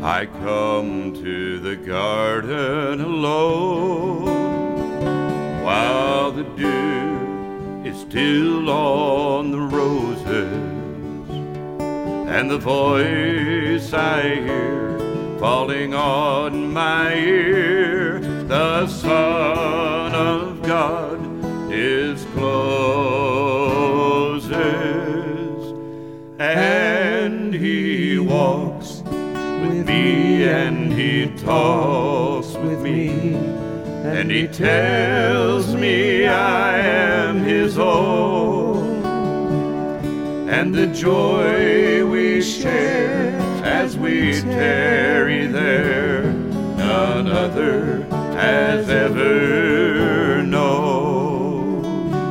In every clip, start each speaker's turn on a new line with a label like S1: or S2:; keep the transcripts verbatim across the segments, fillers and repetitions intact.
S1: I come to the garden alone, while the dew is still on the roses, and the voice I hear falling on my ear, the Son of God discloses, and he walks with me, and he talks with me, and he tells me I am his own, and the joy we share as we tarry there, none other has ever known.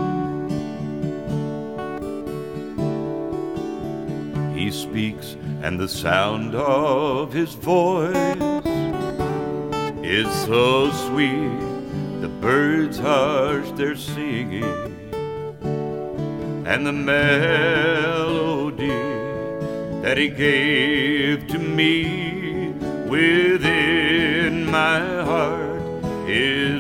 S1: He speaks, and the sound of his voice is so sweet, the birds hush their singing, and the melody that he gave to me within my heart is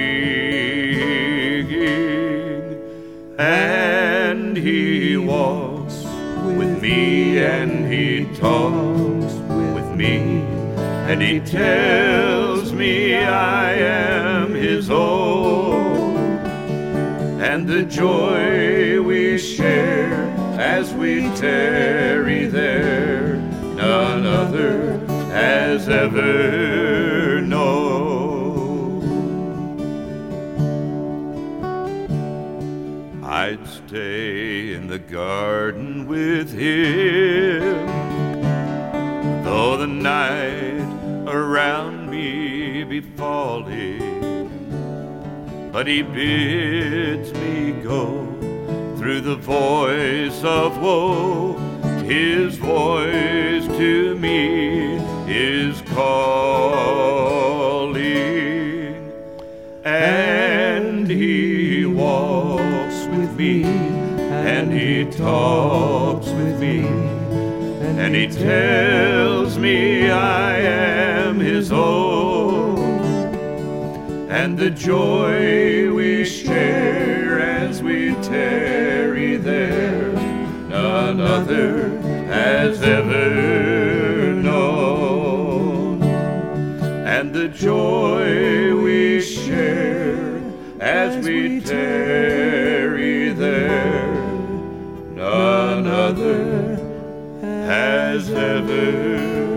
S1: ringing, and he walks with me, and he talks with me, and he tells me I am his own, and the joy we share as we tarry there, none other has ever known. I'd stay in the garden with him, though the night around me be falling, but he bids me go through the voice of woe. His voice to me is calling, and he walks with me, and he talks with me, and he tells me I am his own, and the joy we share as we tarry there, none other has ever known, and the joy we share as we tarry there, none other has ever